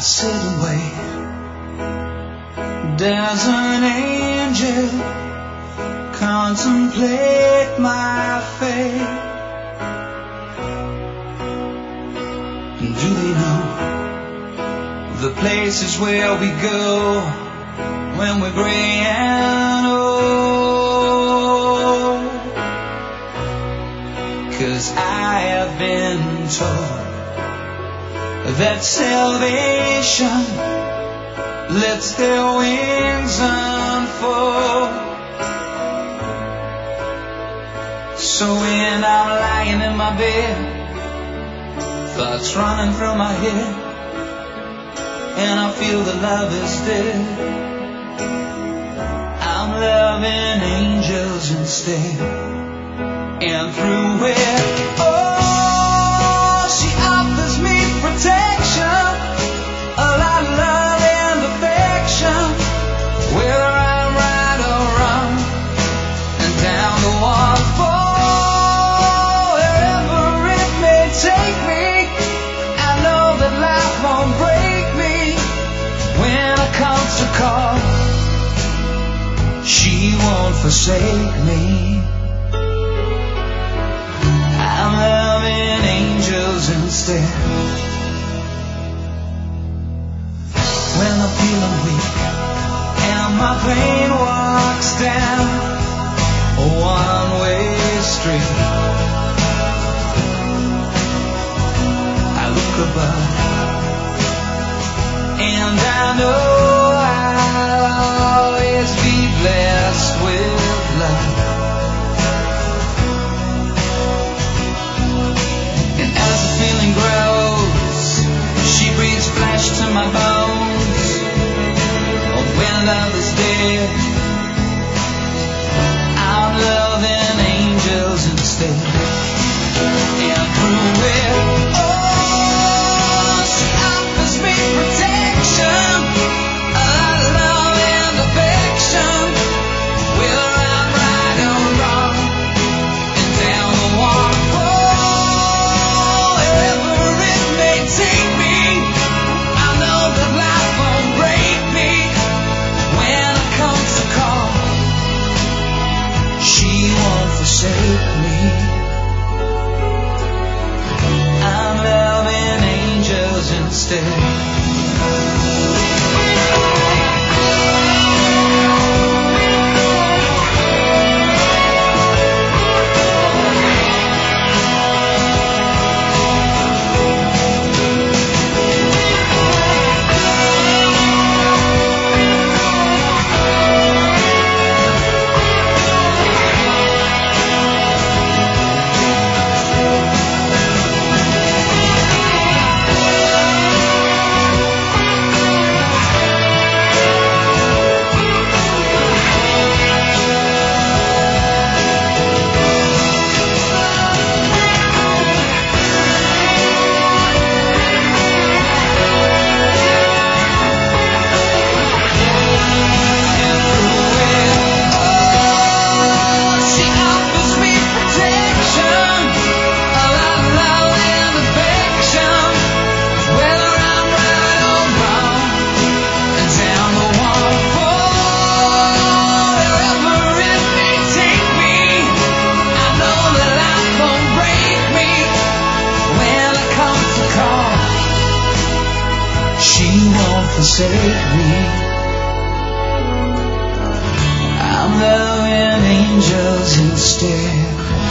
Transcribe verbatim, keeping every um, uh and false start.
sit and wait. There's an angel contemplate my fate. And do they know the places where we go when we're gray and old? 'Cause I have been told that salvation lets their wings unfold. So when I'm lying in my bed, thoughts running through my head, and I feel that love is dead, I'm loving angels instead. And through it, oh, she offers me protection, a lot of love and affection, whether I'm right or wrong, and down the waterfall, wherever it may take me, I know that life won't break me when it comes to call. She won't forsake me. I'm loving angels instead. When I'm feeling weak and my pain walks down a one-way street, I look above and I know I'll always be blessed with love. Feeling grows, she breathes flesh to my bones. Oh, when love is dead, I'm loving angels instead. And through it, oh, she offers me protection, a lot of love and affection, whether I'm right or wrong, and down the waterfall. Forsake me. I'm loving angels instead. Forsake me. I'm loving angels instead.